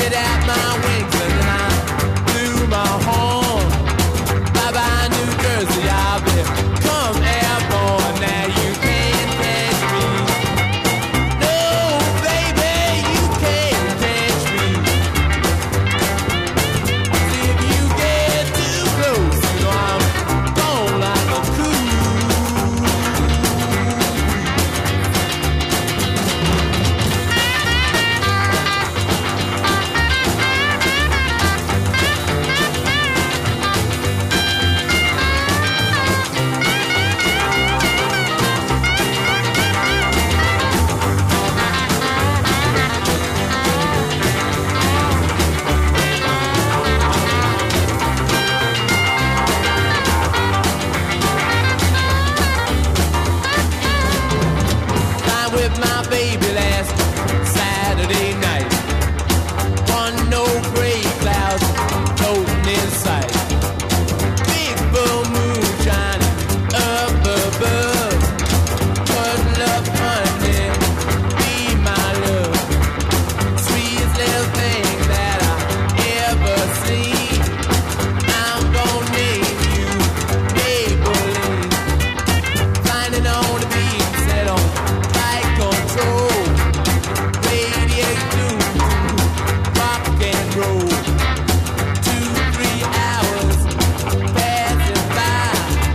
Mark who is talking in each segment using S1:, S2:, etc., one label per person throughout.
S1: lifted out my wings and then I blew my horn. Bye bye New Jersey, I'll become airborne. Now you can't catch me. No, baby, you can't catch me. If you get too close, you know I'm gone like a cool. With my baby last Saturday night. No gray clouds floating in sight. Big full moon shining up above. Cuddle up, honey, be my love. Sweetest little thing that I ever seen. I'm gonna name you Maybelline. Finding on the beat, set on control, radiate through rock and roll. 2-3 hours passing by,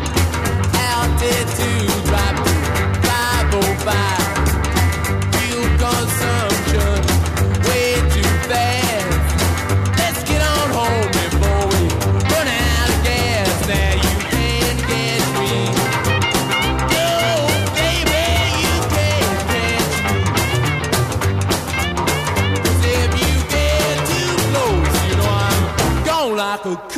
S1: altitude dropping 505. Fuel consumption way too fast. Let's get on home before we run out of gas. Now you can't get me. No, baby, you can't catch me. If you get too close, you know I'm gone like a